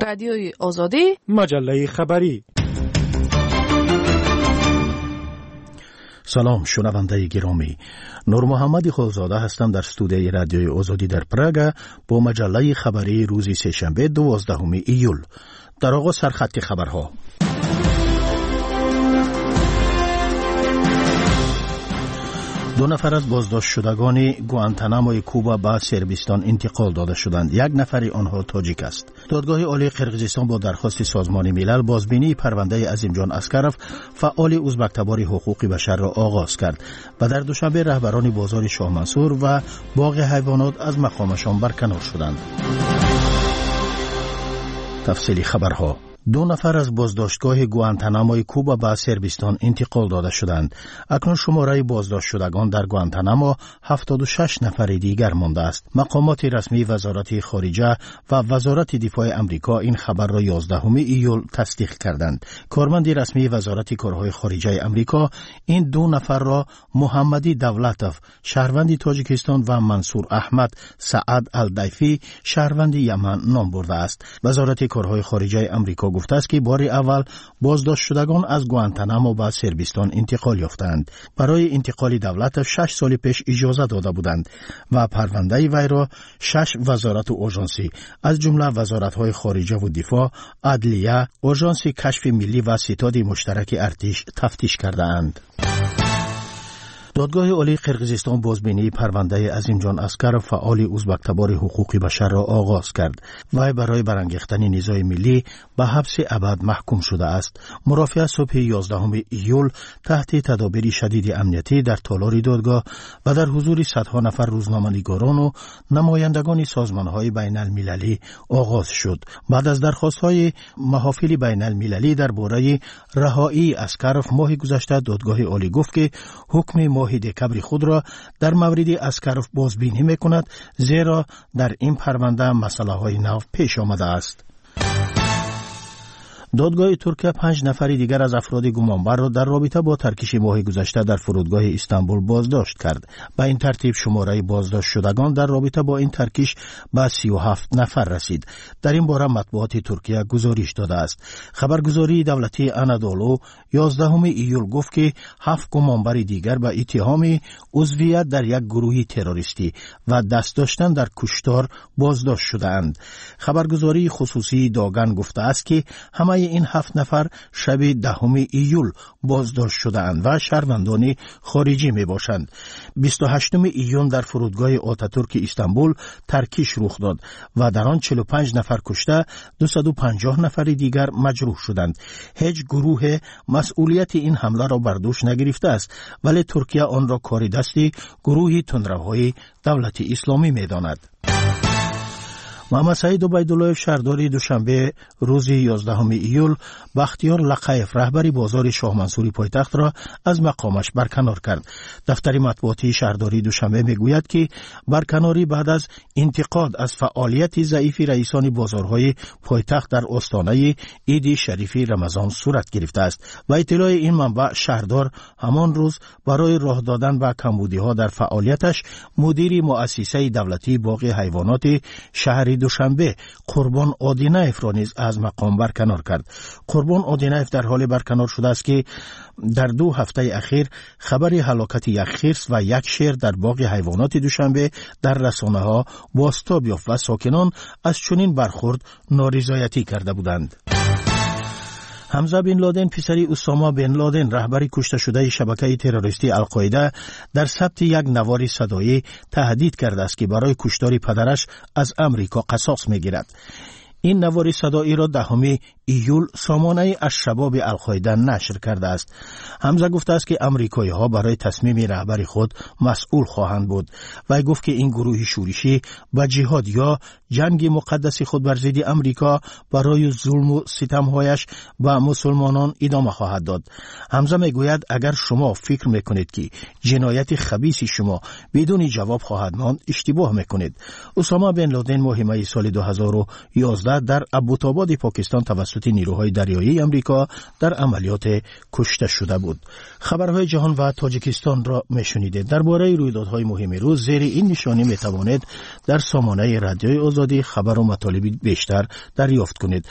رادیوی آزادی، مجله خبری. سلام شنونده گرامی، نور محمد خالزاده هستم در استودیوی رادیوی آزادی در پراگ با مجله خبری روز سه‌شنبه 12 ایول. در آغاز سرخط خبرها. دو نفر از بازداشت شدگان گوانتاناموی کوبا به سربستان انتقال داده شدند. یک نفر آنها تاجیک است. دادگاه عالی قرقیزستان با درخواست سازمان ملل بازبینی پرونده عظیمجان اسکروف، فعال ازبک‌تبار حقوق بشر را آغاز کرد و در دوشنبه رهبران بازار شاه منصور و باغ حیوانات از مقامشان برکنار شدند. تفصیلی خبرها. دو نفر از بازداشتگاه گوانتاناموی کوبا به سربستان انتقال داده شدند. اکنون شماره بازداشت شدگان در گوانتانامو 76 نفر دیگر مانده است. مقامات رسمی وزارت خارجه و وزارت دفاع امریکا این خبر را 11 ایول تصدیق کردند. کارمند رسمی وزارت کارهای خارجه امریکا این دو نفر را محمدی دولتوف شهروند تاجیکستان و منصور احمد سعد الدیفی شهروند یمن نام برده است. وزارت کارهای خارجه امریکا گفته است که بار اول بازداشت شدگان از گوانتانامو به سربستان انتقال یافتند. برای انتقال دولت 6 سال پیش اجازه داده بودند و پرونده وی را 6 وزارت و آژانسی از جمله وزارت‌های خارجه و دفاع، عدلیه، آژانس کشف ملی و ستاد مشترک ارتش تفتیش کرده‌اند. دادگاه عالی قرقیزستان بازبینی پرونده عظیمجان اسکروف، فعال ازبک‌تبار حقوق بشر را آغاز کرد. وی برای برانگیختن نزاع ملی به حبس ابد محکوم شده است. مرافعه صبح 11 ایول تحت تدابیر شدید امنیتی در تالار دادگاه و در حضور صدها نفر روزنامه‌نگاران و نمایندگان سازمان‌های بین المللی آغاز شد. بعد از درخواست‌های محافل بین المللی درباره رهایی اسکروف، ماه گذشته دادگاه عالی گفت که حکم ماه دکبر خود را در مورد اسکروف بازبینی می‌کند، زیرا در این پرونده مسائل نو پیش آمده است. دادگاه ترکیه 5 نفر دیگر از افراد گمانبر را در رابطه با ترکیش ماه گذشته در فرودگاه استانبول بازداشت کرد. به این ترتیب شماره بازداشت شدگان در رابطه با این ترکیش به 37 نفر رسید. در این باره مطبوعات ترکیه گزارش داده است. خبرگزاری دولتی انادولو 11 ایول گفت که 7 گمانبر دیگر به اتهام عضویت در یک گروه تروریستی و دست داشتن در کشتار بازداشت شده‌اند. خبرگزاری خصوصی داگن گفته است که همه این 7 نفر شب 10 ایول بازداشت شده‌اند و شهروندان خارجی می باشند. 28 ایون در فرودگاه آتاتورک استانبول ترکیش رخ داد و در آن 45 نفر کشته 250 نفر دیگر مجروح شدند. هیچ گروه مسئولیت این حمله را بر دوش نگرفته است، ولی ترکیه آن را کار دستی گروه تندروهای دولت اسلامی می داند. محمد سعید عبیدالله شهرداری دوشنبه روز 11 ایول بختیار لقایف رهبر بازار شاه منصور پایتخت را از مقامش برکنار کرد. دفتر مطبوعاتی شهرداری دوشنبه میگوید که برکناری بعد از انتقاد از فعالیت ضعیف رئیسان بازارهای پایتخت در آستانه عید شریف رمضان صورت گرفته است و اطلاع این منبع شهردار همان روز برای راه دادن به کمبودی‌ها در فعالیتش مدیر مؤسسه دولتی باغ حیوانات شهر دوشنبه قربان آدینایف را نیز از مقام برکنار کرد. قربان آدینایف در حال برکنار شده است که در 2 هفته اخیر خبر هلاکت یک خرس و یک شیر در باغ حیوانات دوشنبه در رسانه‌ها بازتاب یافت و ساکنان از چنین برخورد نارضایتی کرده بودند. حمزه بن لادن پسر اسامه بن لادن رهبر کشته شده شبکه تروریستی القاعده در ثبت یک نوار صدایی تهدید کرده است که برای کشتار پدرش از امریکا قصاص میگیرد. این نوار صدایی را 10 ایول سامانه الشباب القاعده نشر کرده است. حمزه گفته است که امریکایی ها برای تصمیم رهبر خود مسئول خواهند بود. وی گفت که این گروه شورشی با جهاد یا جنگ مقدس خود بر ضد امریکا برای ظلم و ستمهایش به مسلمانان ادامه خواهد داد. حمزه میگوید اگر شما فکر میکنید که جنایت خبیث شما بدون جواب خواهد ماند، اشتباه میکنید. اسامه بن لادن ماه می سال 2011 در ابوطالب پاکستان توسط توسط نیروهای دریایی آمریکا در عملیات کشته شده بود. خبرهای جهان و تاجیکستان را میشنیدید. درباره رویدادهای مهم روز زیر این نشانی میتوانید در سامانه رادیوی آزادی خبر و مطالب بیشتر دریافت کنید.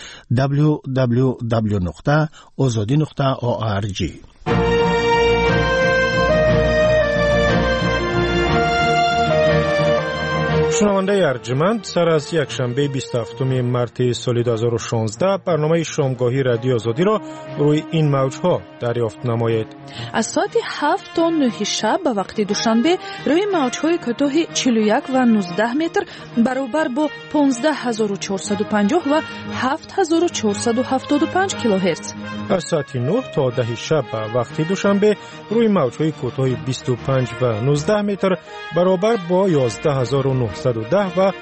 www.azadi.org. شنونده ارجمند، سر از یک شنبه 27 مارس سال 2016 برنامه شامگاهی رادیو آزادی را روی این موجها دریافت نمایید. از ساعت 7 تا 9 شب به وقت دوشنبه روی موجهای کوتاه 41 و 19 متر برابر با 15450 و 7475 کیلوهرتز. از ساعت 9 تا 10 شب به وقت دوشنبه روی موجهای کوتاه 25 و 19 متر برابر با 11910 و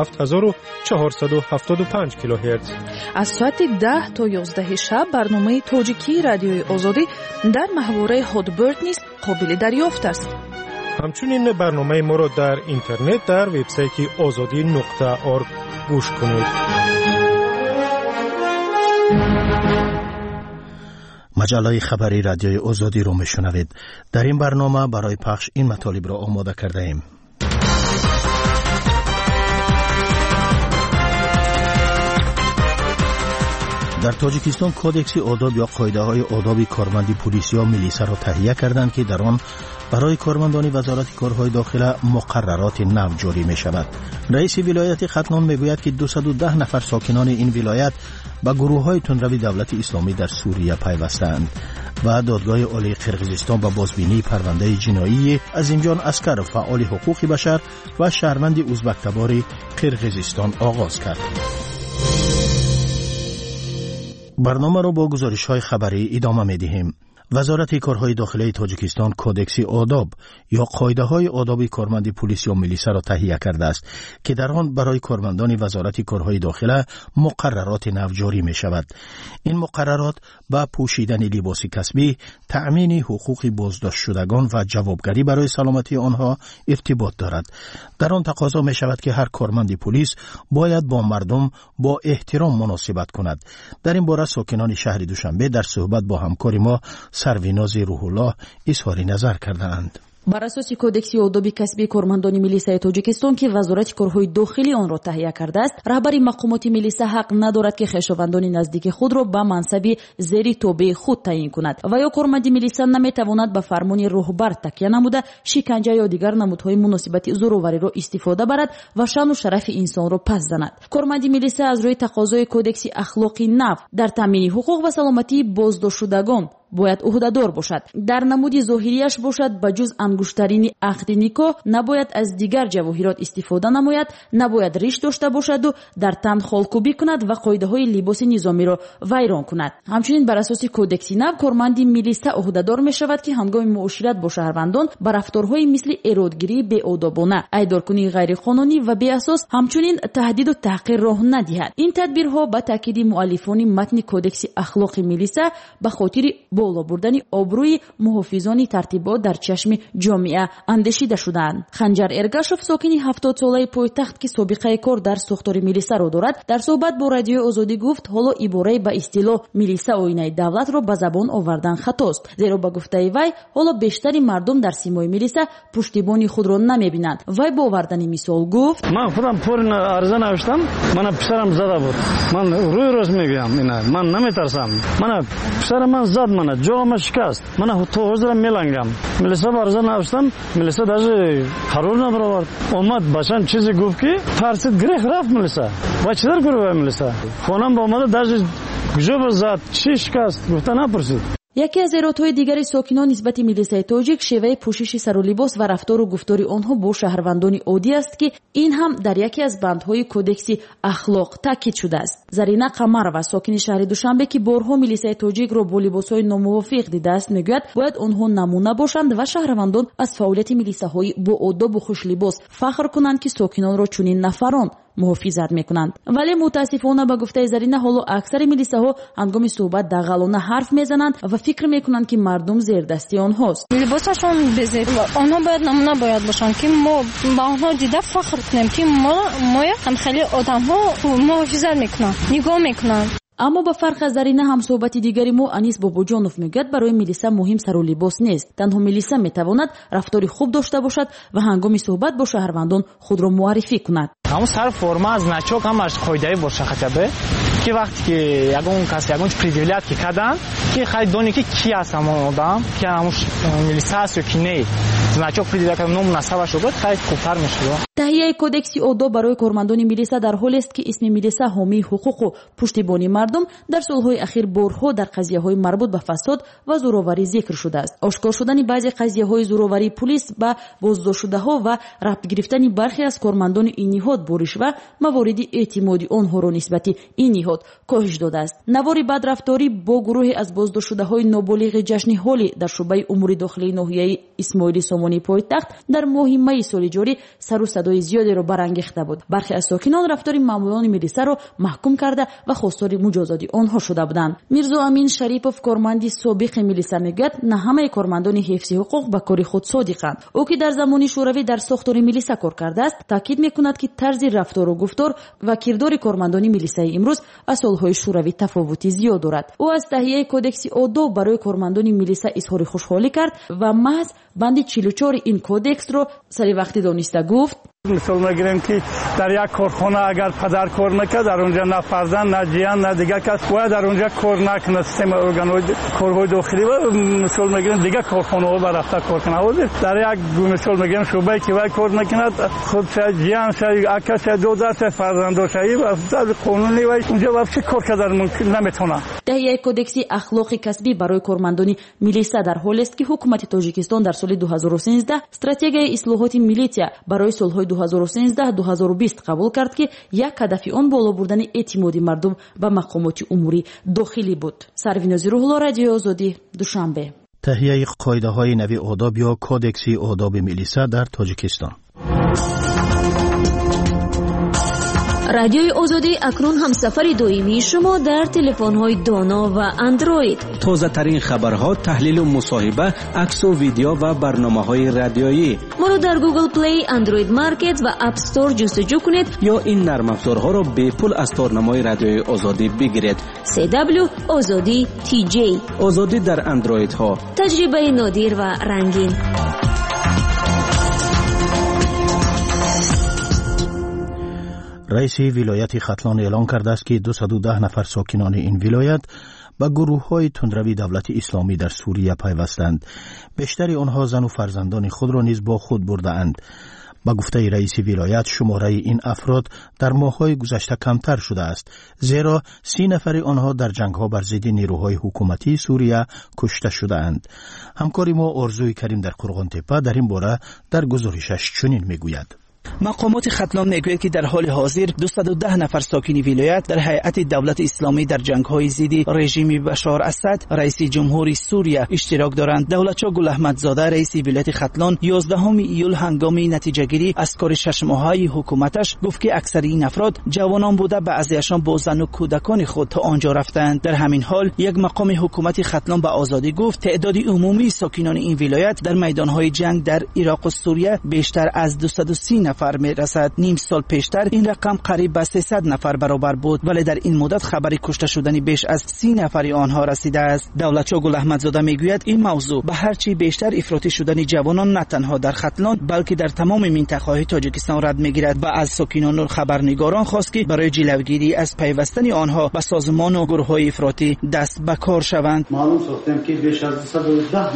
7475 کیلوهرتز. از ساعت 10 تا 11 شب برنامه تاجیکی رادیوی آزادی در محوره هادبرد نیز قابل دریافت است. همچنین برنامه ما را در اینترنت در وبسایت azadi.org گوش کنید. مجله خبری رادیوی آزادی را میشنوید. در این برنامه برای پخش این مطالب را آماده کرده ایم. در تاجیکستان کودکس آداب یا قاعده‌های آداب کارمندی پلیس یا میلیسا را تهیه کردند که در آن برای کارمندان وزارت کارهای داخله مقررات نو جاری می شود. رئیس ولایت ختنان می گوید که 210 نفر ساکنان این ولایت به گروه‌های تندروی دولت اسلامی در سوریه پیوستند و دادگاه عالی قرقیزستان با بازبینی پرونده جنایی عظیمجان اسکر فعال حقوق بشر و شهروند ازبک‌تبار قرقیزستان آغاز کرد. برنامه را با گزارش‌های خبری ادامه می‌دهیم. وزارت کارهای داخلی تاجیکستان کودکس آداب یا قاعده‌های آداب کارمند پلیس یا میلیسا را تهیه کرده است که در آن برای کارمندان وزارت کارهای داخله مقررات نو جاری می شود. این مقررات با پوشیدن لباس کسبی، تأمین حقوق بازداشت شدگان و جوابگری برای سلامتی آنها ارتباط دارد. در آن تقاضا می شود که هر کارمند پلیس باید با مردم با احترام مناسبت کند. در این باره ساکنان شهر دوشنبه در صحبت با همکار ما سرویناز روح الله اظهار نظر کردند. بر اساس کودکس آداب کسبی کارمندان میلیسای تاجیکستان که وزارت کارهای داخلی آن را تهیه کرده است، رهبر مقامات میلیسا حق ندارد که خویشاوندان نزدیک خود را به منصب زیر تابع خود تعیین کند و یا کارمند میلیسا نمیتواند به فرمان رهبر تکیه نموده شکنجه یا دیگر نمودهای مناسبت زوروری را استفاده برد و شأن و شرف انسان را پس زند. کارمند میلیسا از روی تقاضای کودکس اخلاقی نو در تامین حقوق و سلامتی بازداشت شدگان باید عهده‌دار باشد. در نمود ظاهریش باشد به جز انگشترین عقد نکاح نباید از دیگر جواهرات استفاده نماید، نباید ریش داشته باشد و در تن خالکوبی کند و قاعده‌های لباس نظامی را ویران کند. همچنین بر اساس کودکس نو کارمند میلیسا عهده‌دار می‌شود که هنگام معاشرت با شهروندان بر رفتارهای مثل ارادگیری بی‌آدابانه، ایدارکنی غیرقانونی و بی‌اساس همچنین تهدید و تحقیر راه ندهد. این تدبیرها با تاکید مؤلفان متن کودکس اخلاق میلیسا به خاطر بالا بردن آبروی محافظان ترتیبات در چشم جامعه اندیشیده شدند. خنجر ارگاشوف ساکن 70 ساله پایتخت که سابقه کار در ساختار میلیسا را دارد در صحبت با رادیو آزادی گفت حالا عباره به اصطلاح میلیسا آینه دولت را به زبان آوردن خطاست، زیرا به گفته وی حالا بیشتری مردم در سیمای میلیسا پشتیبانی خود را نمیبینند. وی با آوردن مثال گفت من خودم پول عرضه نوشتم، من پسرم زده بود، من روی روز میگم اینا، من نمیترسم، من پسر من زد، من جام شکست، من تو حضور میلنگم. میلیسا عرضه نوشتم، میلیسا даже قرار نبرد. اومد بچه‌م چیزی گفت که ترسید گریخ رفت میلیسا. و چطور گروه میلیسا؟ خونم با اومد даже گوش زد، چی شکست؟ گفت نپرسید. یکی از ایرادهای دیگری ساکنان نسبت میلیسای تاجیک شیوه پوشش سر و لباس و رفتار و گفتار آنها با شهروندان عادی است که این هم در یکی از بندهای کودکس اخلاق تاکید شده است. زرینه قمر و ساکن شهر دوشنبه که بارها میلیسای تاجیک را با لباسهای ناموافق دیده است میگوید باید آنها نمونه باشند و شهروندان از فعالیت میلیساهای با آداب و خوش لباس فخر کنند که ساکنان را چنین نفران محافظت میکنند. ولی متاسفانه به گفته زرینه حالا اکثر میلیساها هنگام صحبت دغلانه حرف میزنند و فکر میکنند که مردم زیر دستی آنهاست. لباسشون بزرگ آنها باید نمونه باید باشن که ما با آنها دیده فخر کنیم که ما هم خیلی آدم ها محافظت میکنن، نگاه میکنن. аммо ба фарқ аз дар ин ҳамсоҳбати дигари мо Анис Бобоҷонов мегӯяд барои милиса муҳим сару либос нест. Танҳо милиса метавонад рафтори хуб дошта бошад ва ҳангоми суҳбат бо шаҳрвандон худро муаррифӣ кунад. ҳамун сар форма значок ҳамаш қоидаӣ боша хатабе ки вақте ки ягон кас ягон предъявлят ки кадан ки хай дони ки ки аст ҳамон одам ки ҳамун милиса аст ё ки не значок предъявлят кадан ном насабаш огад хай хубтар мешавад. таҳияи кодекси одоб барои кормандони милиса дар ҳолест ки исми милиса ҳомии ҳуқуқу пуштибони мардум дар солҳои ахир борҳо дар қазияҳои марбут ба фасод ва зӯроварӣ зикр шудааст. ошкор шудани баъзе қазияҳои зӯроварии пулис ба боздоштшудаҳо ва рабт гирифтани бархе аз кормандони ин ниҳод бориш ва мавориди эътимоди онҳоро нисбати ин ниҳод коҳиш додааст. навори бадрафторӣ бо гурӯҳе аз боздоштшудаҳои ноболиғи ҷашни ҳолӣ дар шуъбаи умури дохилии ноҳияи исмоили сомонии пойтахт дар моҳи майи соли ҷорӣ сару садои зиёдеро барангехта буд. бархе аз сокинон рафтори маъмулони милисаро маҳкум карда ва хостори муҷозоти онҳо шуда буданд. мирзо амин шарипов корманди собиқи милиса мегӯяд на ҳамаи кормандони ҳифзи ҳуқуқ ба кори худ содиқанд. ӯ ки дар замони шӯравӣ дар сохтори милиса кор кардааст таъкид мекунад ки тарзи рафтору гуфтор ва кирдори кормандони милисаи имрӯз аз солҳои шӯравӣ тафовути зиёд дорад. ӯ аз таҳияи кодекси одоб барои кормандони милиса изҳори хушҳолӣ кард ва маҳз банди 44 ин кодексро сари вақти дониста гуфт: مثال میگیریم که در یک کارخانه اگر پدر کار میکرد در اونجا نه فرزند نه جیان نه دیگه کس باید در اونجا کار نکنه. سیستم ارگان‌های کارهای داخلی و مثال میگیریم دیگه کارخانه ها برفته کار کنه. در یک مثال میگیریم شعبه که وای کار میکنه خود شاید جیان شاید اکا شاید دو دست فرزند شاید در قانونی وای اونجا واپسی کار کردن ممکن نمیتونه. таҳияи кодекси ахлоқи касбӣ барои кормандони милиса дар ҳоле аст ки ҳукумати тоҷикистон дар соли 2013 стратегияи ислоҳоти милитсия барои солҳои 2013-2020 қабул кард ки як ҳадафи он боло бурдани эътимоди мардум ба мақомоти умури дохилӣ буд. Сарвинози Рӯҳулло, Радиои Озодӣ, Душанбе. таҳияи қоидаҳои нави одоб ё кодекси одоби милиса дар Тоҷикистон. радиои озодӣ акнун ҳамсафари доимии шумо дар телефонҳои доно ва андроид. тозатарин хабарҳо, таҳлилу мусоҳиба, аксу видео ва барномаҳои радиоӣ. моро дар Google Play, Android Market ва App Store ҷустуҷӯ кунед ё ин нармафзорҳоро бепул аз торнамои радиои озодӣ бигиред. CW Озодӣ TJ. озодӣ дар андроидҳо. таҷрибаи нодир ва рангин. раиси вилояти Хатлон эълон кардааст ки 210 нафар сокинони ин вилоят ба гурӯҳҳои тунравии давлати исломӣ дар Сурия пайвастанд. бештари онҳо зану фарзандони худро низ бо худ бурдаанд. ба гуфтаи раиси вилоят шумораи ин афрод дар моҳҳои гузашта камтар шудааст, зеро 30 нафари онҳо дар ҷангҳо бар зидди нерӯҳои ҳукуматии Сурия кушта шудаанд. ҳамкори мо Орзуи Карим дар Қурғонтепа дар ин бора дар гузоришаш чунин мегӯяд: مقامات ختلان میگوید که در حال حاضر 210 نفر ساکن ولایت در هیئت دولت اسلامی در جنگ‌های ضد رژیم بشار اسد رئیس جمهوری سوریه اشتراک دارند. دولتچو گل احمدزاده رئیس ولایت ختلان 11 ایول هنگام نتیجه‌گیری از کار 6 ماهه حکومتش گفت که اکثر این افراد جوانان بوده، بعضیشان با زن و کودکان خود تا آنجا رفتند. در همین حال یک مقام حکومت ختلان به آزادی گفت تعداد عمومی ساکنان این ولایت در میدان‌های جنگ در عراق و سوریه بیشتر از 230 نفر میرسد. نیم سال پیشتر این رقم قریب به 300 نفر برابر بود، ولی در این مدت خبری کشته شدن بیش از 30 نفر آنها رسیده است. دولتچو گل احمدزاده میگوید این موضوع به هر چی بیشتر افراطی شدن جوانان نه تنها در ختلان بلکه در تمام منطقه‌های تاجیکستان رد میگیرد و از ساکنان و خبرنگاران خواست که برای جلوگیری از پیوستن آنها به سازمان و گروه‌های افراطی دست به کار شوند. معلوم ساختم که بیش از 110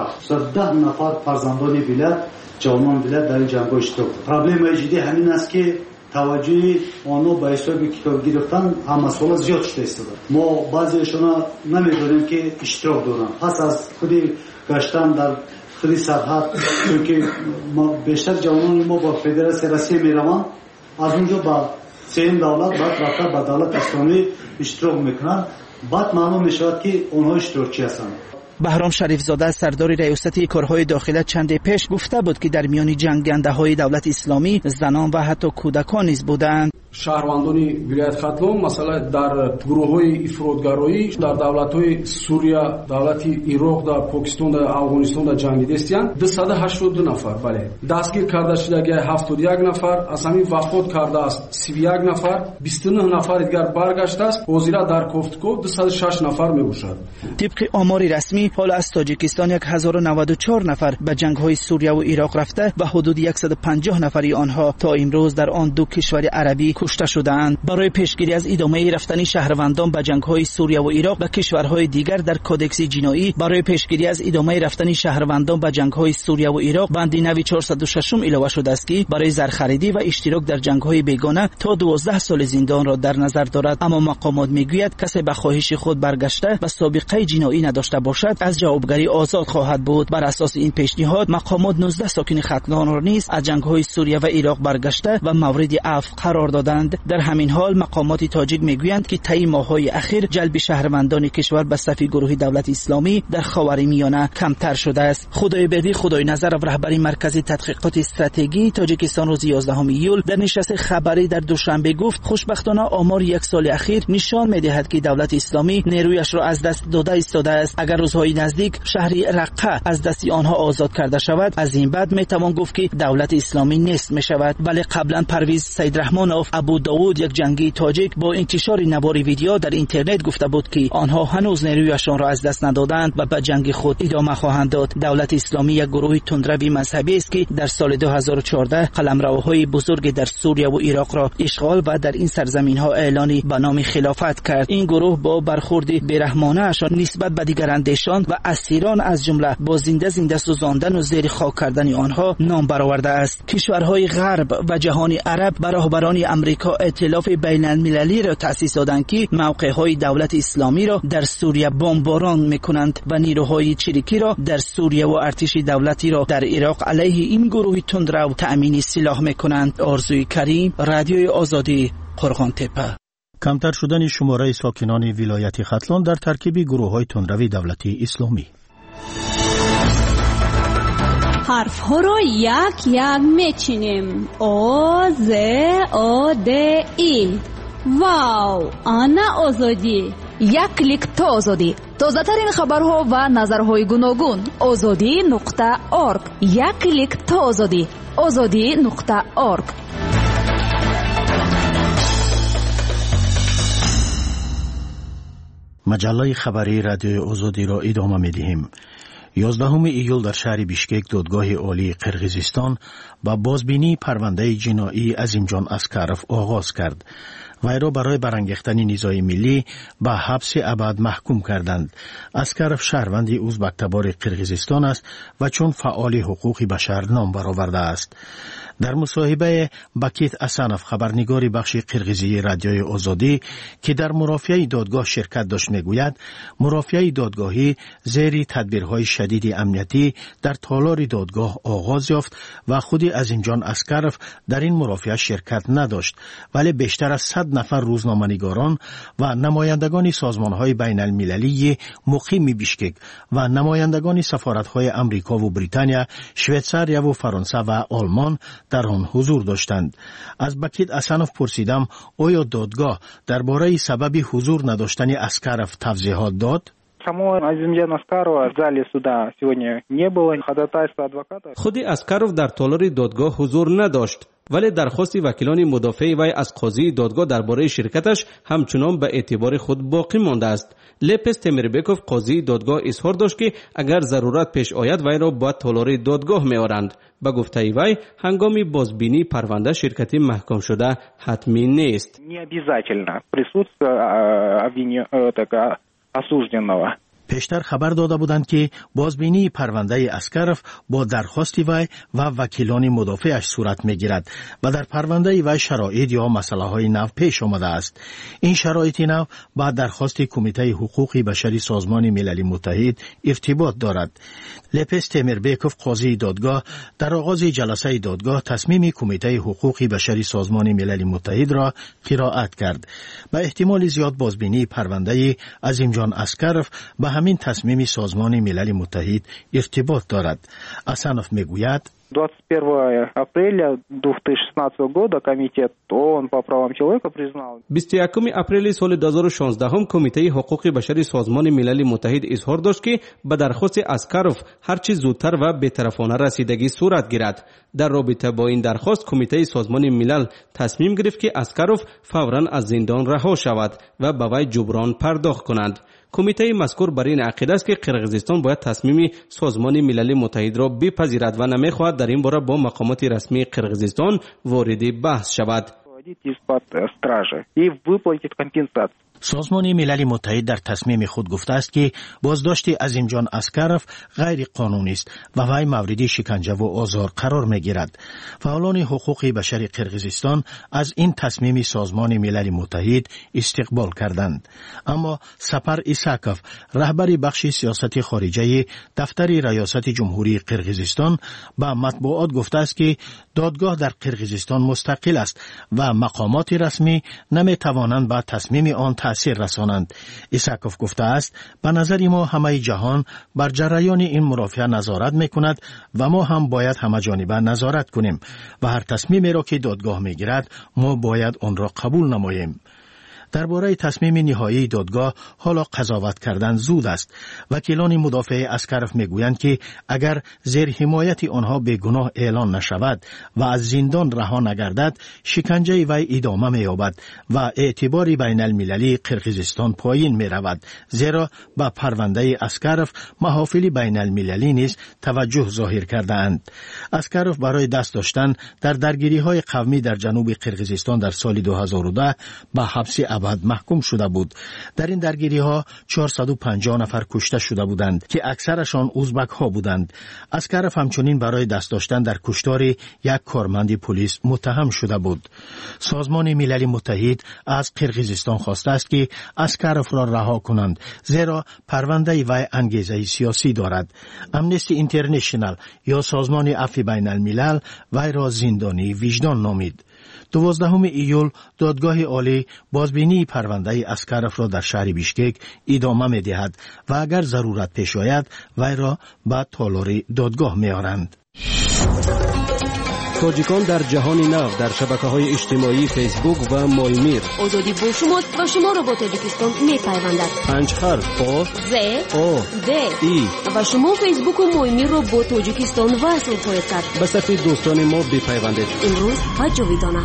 نفر فرزندان ولایت جوانان ولایت در این جنگ اشتراک. پروبلم جدی همین است که توجه آنها به حساب کتاب گرفتن هم مسئله زیاد شده است. ما بعضیشون نمی‌دونیم که اشتراک دارن. پس از خودی گشتن در خودی سرحد، چون ما بیشتر جوانان ما با فدراسیون روسیه میروند، از اونجا با سیم دولت بعد رفته با دولت اسلامی اشتراک میکنند، بعد معلوم میشود که آنها اشتراکی هستند. بهرام شریفزاده سردار ریاست کارهای داخله چند پیش گفته بود که در میان جنگنده های دولت اسلامی زنان و حتی کودکان نیز بودند. шаҳрвандони вилоят хатлон масалан дар гурӯҳҳои ифротгароӣ дар давлатҳои Сурия, давлати Ироқ, дар Покистон, дар Афғонистон дар ҷангидестиянд 282 нафар бале дастгир карда шудагия 71 нафар аз ҳамин вафот кардааст 31 нафар 29 нафари дигар баргаштааст ҳозира дар Кофтко 206 нафар мебошад. طبق آمار رسمی حال از تاجیکستان 1094 نفر به جنگ‌های سوریه و عراق رفته و حدود 150 نفری آنها تا امروز در آن دو کشور عربی کشته شده‌اند. برای پیشگیری از ادامه رفتن شهروندان به جنگ‌های سوریه و عراق به کشورهای دیگر در کودکس جنایی برای پیشگیری از ادامه رفتن شهروندان به جنگ‌های سوریه و عراق بند نوی 406 علاوه شده است که برای زرخریدی و اشتراک در جنگ‌های بیگانه تا 12 سال زندان را در نظر دارد. اما مقامات میگوید کسی به خواهش خود برگشته و سابقه جنایی نداشته باشد از جوابگری آزاد خواهد بود. بر اساس این پیشنهاد مقامات 19 ساکن ختلان را نیز از جنگ‌های سوریه و عراق برگشته و مورد عفو قرار دادند. در همین حال مقامات تاجیک میگویند که طی ماه‌های اخیر جلب شهروندان کشور به صف گروه دولت اسلامی در خاورمیانه کمتر شده است. خدایبردی خدای نظر رهبر مرکز تحقیقات استراتژی تاجیکستان روز 11 ایول در نشست خبری در دوشنبه گفت خوشبختانه آمار یک سال اخیر نشان می‌دهد که دولت اسلامی نیرویش را از دست داده ایستاده است. اگر روزهای نزدیک شهری رقه از دست آنها آزاد کرده شود از این بعد میتوان گفت که دولت اسلامی نیست میشود. ولی قبلا پرویز سیدرحمانوف ابو داوود یک جنگی تاجیک با انتشار نوار ویدیو در اینترنت گفته بود که آنها هنوز نیرویشان را از دست ندادند و به جنگ خود ادامه خواهند داد. دولت اسلامی یک گروه تندروی مذهبی است که در سال 2014 قلمروهای بزرگ در سوریه و عراق را اشغال و در این سرزمین‌ها اعلان به نام خلافت کرد. این گروه با برخورد بیرحمانه اشان نسبت به دیگر اندیشان و اسیران از جمله با زنده سوزاندن و زیر خاک کردن آنها نام برآورده است. کشورهای غرب و جهان عرب به راهبران امریکا ائتلاف بین المللی را تأسیس دادند که موقعهای دولت اسلامی را در سوریه بمباران میکنند و نیروهای چریکی را در سوریه و ارتش دولتی را در عراق علیه این گروه تندرو تأمین سلاح میکنند. آرزوی کریم، رادیوی آزادی، قرغان‌تپه. کمتر شدن شماره ساکنان ولایت ختلان در ترکیب گروه‌های تندروی دولتی اسلامی. حرف ها را یک یک میچینیم. او ز او د ای. واو، آنا آزادی. یک کلیک تا آزادی. تازه ترین خبرها و نظرهای گوناگون. azadi.org. یک کلیک تا آزادی. azadi.org. مجله خبری رادیو آزادی را ادامه می‌دهیم. 11 ایول در شهر بیشکک دادگاه عالی قرقیزستان با بازبینی پرونده جنایی عظیمجان اسکروف آغاز کرد. وی را برای برانگیختن نیزای ملی به حبس ابد محکوم کردند. اسکروف شهروند ازبک‌تبار قرقیزستان است و چون فعال حقوق بشر نام برآورده است. در مصاحبه بکیت اسانف خبرنگار بخش قرقیزی رادیوی آزادی که در مرافعه دادگاه شرکت داشت میگوید مرافعه دادگاهی زیر تدبیرهای شدید امنیتی در تالار دادگاه آغاز یافت و خود عظیمجان اسکروف در این مرافعه شرکت نداشت ولی بیشتر از 100 نفر روزنامه‌نگاران و نمایندگان سازمان‌های بین المللی مقیم بیشکک و نمایندگان سفارت‌های امریکا و بریتانیا، شویتزاریا و فرانسه و آلمان در آن حضور داشتند. از بکیت اسانف پرسیدم آیا دادگاه درباره سبب حضور نداشتن اسکروف توضیحات داد؟ خود اسکروف در تالار دادگاه حضور نداشت ولی درخواست وکیلان مدافع وی از قاضی دادگاه درباره شرکتش همچنان به اعتبار خود باقی مانده است. لپس تمیربکوف قاضی دادگاه اظهار داشت که اگر ضرورت پیش آید وی را به تالار دادگاه می‌آورند. به گفته وی هنگام بازبینی پرونده شرکتی محکوم شده حتمی نیست. پیشتر خبر داده بودند که بازبینی پرونده اسکروف با درخواست وی و وکیلان مدافعش صورت میگیرد و در پرونده وی شرایط یا مسئله های نو پیش آمده است. این شرایط نو با درخواست کمیته حقوق بشری سازمان ملل متحد ارتباط دارد. لپس تمیربکوف قاضی دادگاه در آغاز جلسه دادگاه تصمیم کمیته حقوق بشری سازمان ملل متحد را قرائت کرد. به احتمال زیاد بازبینی پرونده عظیمجان اسکروف به همین تصمیم سازمان ملل متحد ارتباط دارد. اسانف میگوید 21 апреля 2016 года комитет ООН по правам человека признал. 21 اپریل سال 2016 هم کمیته حقوق بشری سازمان ملل متحد اظهار داشت که به درخواست اسکروف هرچی زودتر و بی‌طرفانه رسیدگی صورت گیرد. در رابطه با این درخواست کمیته سازمان ملل تصمیم گرفت که اسکروف فوراً از زندان رها شود و به وی جبران پرداخت کنند. کمیته مذکور بر این عقیده است که قرقیزستان باید تصمیم سازمان ملل متحد را بپذیرد و نمیخواهد در این باره با مقامات رسمی قرقیزستان وارد بحث شود. سازمان ملل متحد در تصمیم خود گفته است که بازداشت عظیمجان اسکروف غیر قانونی است و وی مورد شکنجه و آزار قرار میگیرد. فعالان حقوق بشر قرقیزستان از این تصمیم سازمان ملل متحد استقبال کردند. اما سپر ایساکوف رهبر بخش سیاست خارجه دفتر ریاست جمهوری قرقیزستان به مطبوعات گفته است که دادگاه در قرقیزستان مستقل است و مقامات رسمی نمیتوانند به تصمیم آن تأثیر رسانند. ایساکوف گفته است به نظر ما همه جهان بر جریان این مرافعه نظارت میکند و ما هم باید همه جانبه نظارت کنیم و هر تصمیمی را که دادگاه میگیرد ما باید آن را قبول نماییم. درباره تصمیم نهایی دادگاه حالا قضاوت کردن زود است. وکیلان مدافع اسکروف میگویند که اگر زیر حمایت آنها بیگناه اعلان نشود و از زندان رها نگردد شکنجه وی ادامه مییابد و اعتبار بین المللی قرقیزستان پایین میرود، زیرا به پرونده اسکروف محافل بین المللی نیز توجه ظاهر کرده اند. اسکروف برای دست داشتن در درگیری های قومی در جنوب قرقیزستان در سال 2010 به حبس محکوم شده بود. در این درگیری ها 450 نفر کشته شده بودند که اکثرشان ازبک ها بودند. اسکروف همچنین برای دست داشتن در کشتار یک کارمند پلیس متهم شده بود. سازمان ملل متحد از قرقیزستان خواسته است که اسکروف را رها کنند، زیرا پرونده وی انگیزه سیاسی دارد. امنستی اینترنشنال یا سازمان عفو بین الملل وی را زندانی وجدان نامید. 12 ایول دادگاه عالی بازبینی پرونده اسکروف را در شهر بیشکک ادامه می دهد و اگر ضرورت پیش آید وی را به تالار دادگاه می آورند. تاجیکان در جهان نو در شبکه‌های اجتماعی فیسبوک و مایمیر. آزادی با شماست و شما را با تاجیکستان می‌پیوندد. 5 حرف با ز او د ای و شما فیسبوک و مایمیر را با تاجیکستان وصل خواهید کرد. به صفحه دوستان ما بپیوندید. امروز و جاویدانه.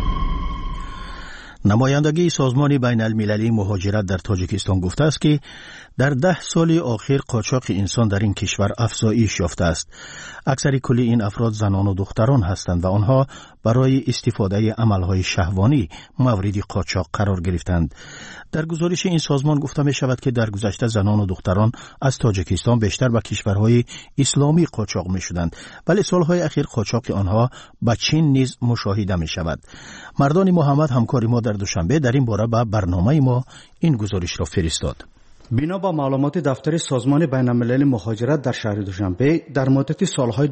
نمایندگی سازمان بین المللی مهاجرت در تاجیکستان گفته است که در 10 سال اخیر قاچاق انسان در این کشور افزایش یافته است. اکثر کل این افراد زنان و دختران هستند و آنها برای استفاده عملهای شهوانی مورد قاچاق قرار گرفتند. در گزارش این سازمان گفته می شود که در گذشته زنان و دختران از تاجیکستان بیشتر به کشورهای اسلامی قاچاق می شدند، ولی سالهای اخیر قاچاق آنها به چین نیز مشاهده می شود. مردان محمد همکار ما در دوشنبه در این باره به برنامه ما این گزارش را فرستاد. بنا با معلومات دفتر سازمان بین المللی مهاجرت در شهر دوشنبه در مدت سالهای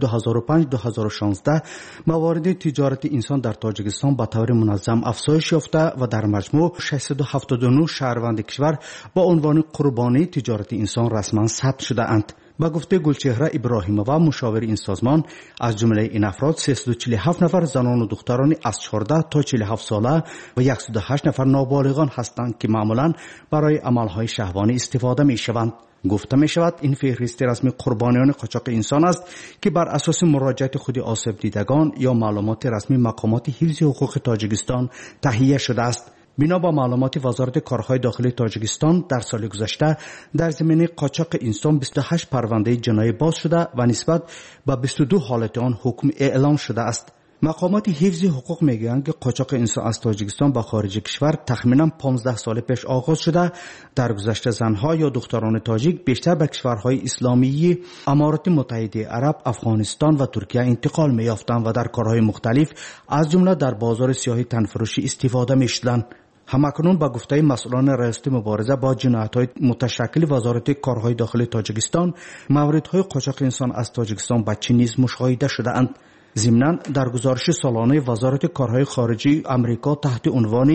2005-2016 موارد تجارت انسان در تاجیکستان به طور منظم افزایش یافته و در مجموع 679 شهروند کشور با عنوان قربانی تجارت انسان رسما ثبت شده اند. با گفته گلچهره ابراهیمووا مشاور این سازمان، از جمله این افراد 347 نفر زنان و دختران از 14 تا 47 ساله و 108 نفر نابالغان هستند که معمولا برای عملهای شهوانی استفاده می شوند. گفته می شود این فهرست رسمی قربانیان قاچاق انسان است که بر اساس مراجعت خود آسیب دیدگان یا معلومات رسمی مقامات حفظ حقوق تاجیکستان تهیه شده است. بنا با معلومات وزارت کارهای داخلی تاجیکستان در سال گذشته در زمینه قاچاق انسان 28 پرونده جنایی باز شده و نسبت به 22 حالت آن حکم اعلام شده است. مقامات حفظ حقوق میگویند که قاچاق انسان از تاجیکستان به خارج کشور تخمینا 15 سال پیش آغاز شده. در گذشته زنها یا دختران تاجیک بیشتر به کشورهای اسلامی امارات متحده عرب، افغانستان و ترکیه انتقال می‌یافتند و در کارهای مختلف از جمله در بازار سیاه تنفروشی استفاده می‌شدند. همکنون با گفته مسئولان ریاست مبارزه با جنایت‌های متشکل وزارت کارهای داخلی تاجیکستان، موردهای قاچاق انسان از تاجیکستان به چین نیز مشاهده شده‌اند. ضمناً در گزارش سالانه وزارت کارهای خارجه آمریکا تحت عنوان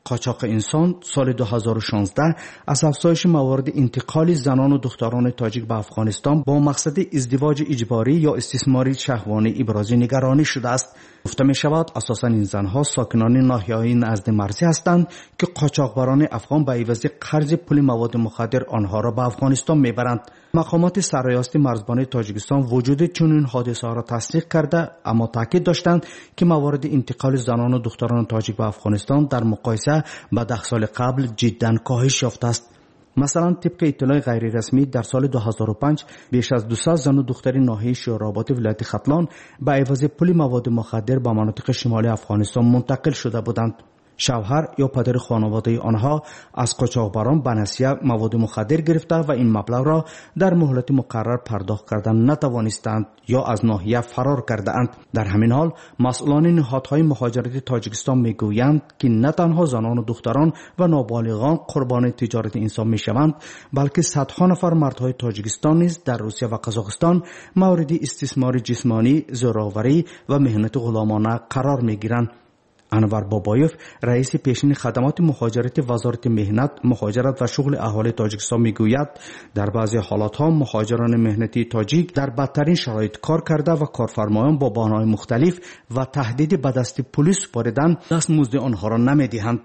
قاچاق انسان سال 2016 از افزایش موارد انتقال زنان و دختران تاجیک به افغانستان با مقصد ازدواج اجباری یا استثمار شهوانی ابراز نگرانی شده است. گفته می شود اساساً این زنها ساکنان ناحیه‌های نزد مرزی هستند که قاچاقبران افغان به عوض خرج پول مواد مخدر آنها را به افغانستان میبرند. مقامات سرریاست مرزبان تاجیکستان وجود چنین حادثه‌ها را تصدیق کرده، اما تاکید داشتند که موارد انتقال زنان و دختران تاجیک به افغانستان در مقایسه با 10 سال قبل جداً کاهش یافته است. مثلا طبق اطلاع غیر رسمی در سال 2005 بیش از 200 زن و دختر ناحیه شوراباد ولایت ختلان به عوض پول مواد مخدر به مناطق شمالی افغانستان منتقل شده بودند. شوهر یا پدر خانواده آنها از قاچاقبران به نسیه مواد مخدر گرفته و این مبلغ را در مهلت مقرر پرداخت کردن نتوانستند یا از ناحیه فرار کرده‌اند. در همین حال مسئولان نهادهای مهاجرت تاجیکستان میگویند که نه تنها زنان و دختران و نابالغان قربان تجارت انسان میشوند، بلکه صدها نفر مردهای تاجیکستان نیز در روسیه و قزاقستان مورد استثمار جسمانی، زورآوری و مهنت غلامانه قرار میگیرند. انور بابایف رئیس پیشین خدمات مهاجرت وزارت مهنت، مهاجرت و شغل اهالی تاجیکستان میگوید در بعضی حالاتها مهاجران مهنتی تاجیک در بدترین شرایط کار کرده و کارفرمایان با بهانه‌های مختلف و تهدید به دست پلیس سپردن دستمزد آنها را نمیدهند.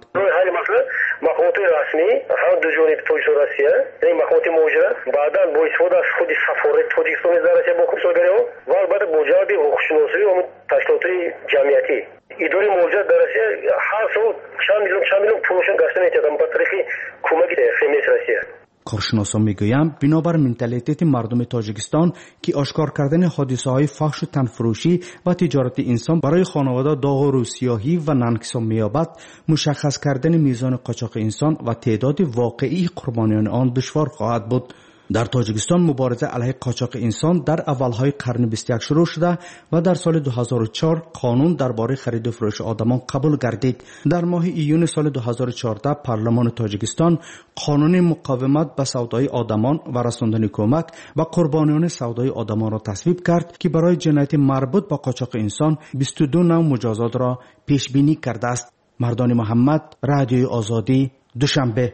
مقامات رسمی هم دو جانب روسیه این مقامات مهاجرت بعدا با استفاده از خود سفارت تاجیکستان درجه با کنسولگری و البته با جهت حقوق‌شناسی و تشکیلات جمعیتی اداره مهاجرت درجه هر سال چند میلیون پولشون گشته می‌کردن با طریق کمک فیمیس روسیه. کارشناسان میگویند بنابر منتالیته مردم تاجیکستان که اشکار کردن حادثه‌های فحش و تنفروشی و تجارت انسان برای خانواده داغ و روسیاهی و ننکسان می‌یابد، مشخص کردن میزان قاچاق انسان و تعداد واقعی قربانیان آن دشوار خواهد بود. در تاجیکستان مبارزه علیه قاچاق انسان در اولهای قرن 21 شروع شده و در سال 2004 قانون درباره خرید و فروش آدمان قبول گردید. در ماه ایون سال 2014 پارلمان تاجیکستان قانون مقاومت به سودای آدمان و رساندن کمک و قربانیان سودای آدمان را تصویب کرد که برای جنایت مربوط به قاچاق انسان 22 نوع مجازات را پیش بینی کرده است. مردان محمد، رادیوی آزادی، دوشنبه.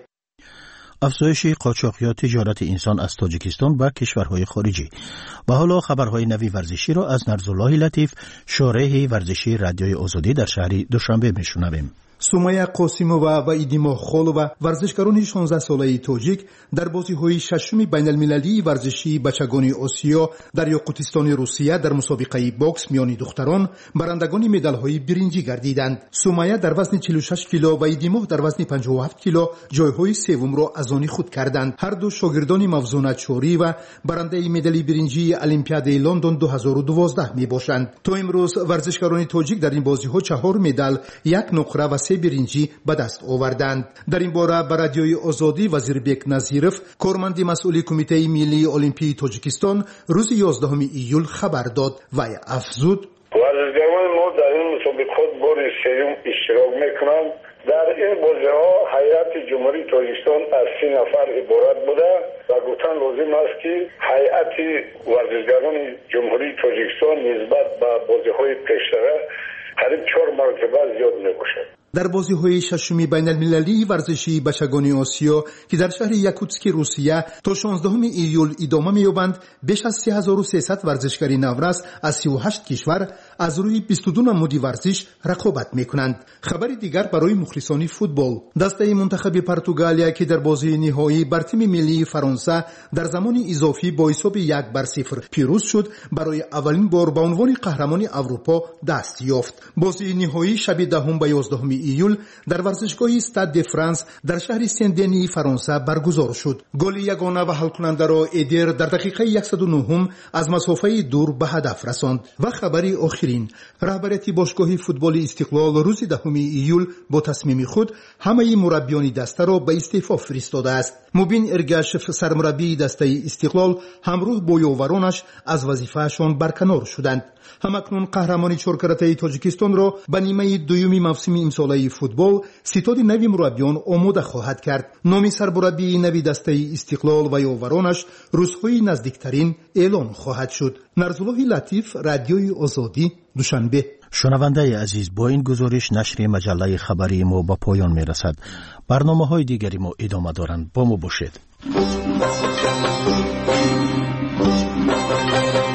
افزایش قاچاق یا تجارت انسان از تاجیکستان به کشورهای خارجی. و حالا خبرهای نوی ورزشی را از نرزالله لطیف، شارح ورزشی رادیوی آزادی در شهر دوشنبه میشنویم. سومایا قاسیمова و ایدیما خولова ورزشکاران 16 ساله تاجیک در بازی‌های ششم بین‌المللی ورزشی بچگان آسیا در یاقوتستان روسیه در مسابقه باکس میان دختران برندگان مدال‌های برنجی گردیدند. سومایا در وزن 46 کیلو و ایدیما در وزن 57 کیلو جای‌های سوم را از آن خود کردند. هر دو شاگردان موزون چوری و برنده مدال برنجی المپیاد لندن 2012 میباشند. تا امروز ورزشکاران تاجیک در این بازی‌ها 4 مدال، 1 نقره و 3 برنجی به دست آوردند. در این باره به رادیوی آزادی وزیربک نظیرов کارمند مسئول کمیته ملی المپی تاجیکستان روز 11 ایول خبر داد و افزود: ورزشکاران ما در این مسابقات بار سوم اشتراک میکنند. در این بازی‌ها هیئت جمهوری تاجیکستان از 3 نفر عبارت بوده و گفتن لازم است که هیئت ورزشکاران جمهوری تاجیکستان نسبت به بازی‌های پیشتر قریب 4 مرتبه زیاد میباشد. در بازی‌های ششم بین‌المللی ورزشی بچگان آسیا که در شهر یاکوتسک روسیه تا 16 ایول ادامه می‌یابند، بیش از 3300 ورزشکار نورس از 38 کشور از روی 22 نمود ورزش رقابت می‌کنند. خبر دیگر برای مخلصان فوتبال: دسته منتخب پرتغالیا که در بازی نهایی بر تیم ملی فرانسه در زمان اضافی با حساب 1-0 پیروز شد، برای اولین بار به عنوان قهرمان اروپا دست یافت. بازی نهایی شب 10 و 11 ایول در ورزشگاه استاد د فرانس در شهر سن دنی فرانسه برگزار شد. گل یگانه و حل کننده را ایدر در دقیقه 109 از مسافه دور به هدف رساند. و خبری آخرین: رهبریت باشگاه فوتبال استقلال روز 10 ایول با تصمیم خود همه مربیان دسته را به استعفا فرستاده است. مبین ارگاشف سرمربی دسته استقلال همراه با یاورانش از وظیفه‌شان برکنار شدند. همکنون قهرمانی چارکاراتای تاجیکستان را به نیمه دوم موسم امساله فوتبال ستاد نوی مربیان آماده خواهد کرد. نام سرمربی نوی دسته استقلال و یاورانش روزهای نزدیکترین اعلان خواهد شد. نرزالله لطیف، رادیوی آزادی، دوشنبه. شنونده عزیز، با این گزارش نشر مجله خبری ما به پایان می رسد. برنامه‌های دیگری ما ادامه دارند. با ما باشید.